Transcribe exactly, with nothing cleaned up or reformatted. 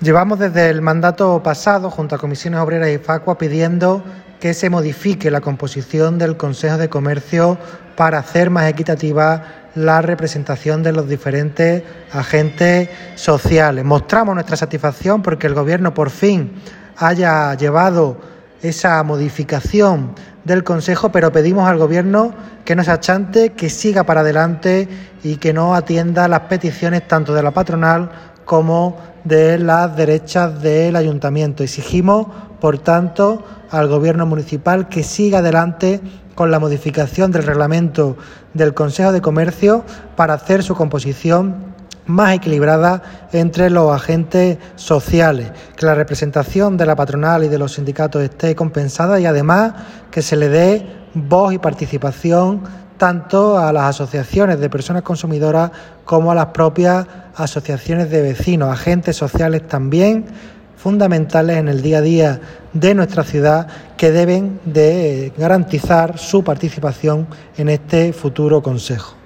Llevamos desde el mandato pasado, junto a Comisiones Obreras y Facua, pidiendo que se modifique la composición del Consejo de Comercio para hacer más equitativa la representación de los diferentes agentes sociales. Mostramos nuestra satisfacción porque el Gobierno por fin haya llevado esa modificación del Consejo, pero pedimos al Gobierno que no se achante, que siga para adelante y que no atienda las peticiones tanto de la patronal como de las derechas del Ayuntamiento. Exigimos, por tanto, al Gobierno municipal que siga adelante con la modificación del reglamento del Consejo de Comercio para hacer su composición más equilibrada entre los agentes sociales, que la representación de la patronal y de los sindicatos esté compensada y además que se le dé voz y participación tanto a las asociaciones de personas consumidoras como a las propias asociaciones de vecinos, agentes sociales también fundamentales en el día a día de nuestra ciudad que deben de garantizar su participación en este futuro Consejo.